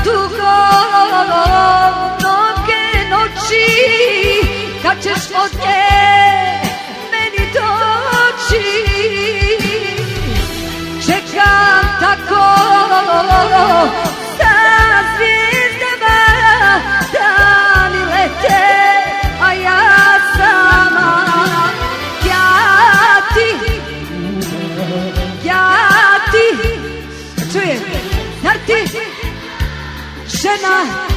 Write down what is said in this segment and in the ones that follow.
tugo mnoge noći, kad ćeš od nje meni doći. Čekam tako sa zvijezdama, dani lete, a ja sama. Čujem, zar ti žena,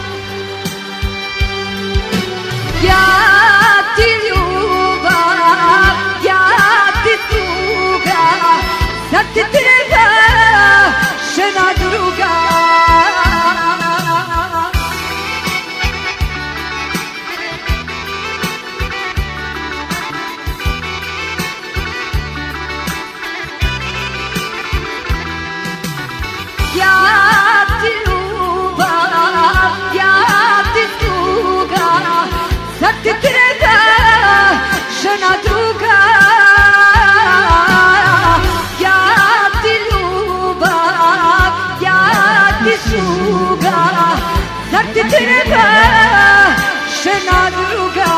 ja ti ljubav, ja ti tuga, zar ti treba žena druga? Ja ti ljubav, ja ti tuga, zar ti treba žena druga? Ja ti ljubav, ja ti tuga, zar ti treba žena druga?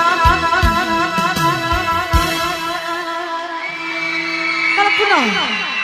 Hvala puno.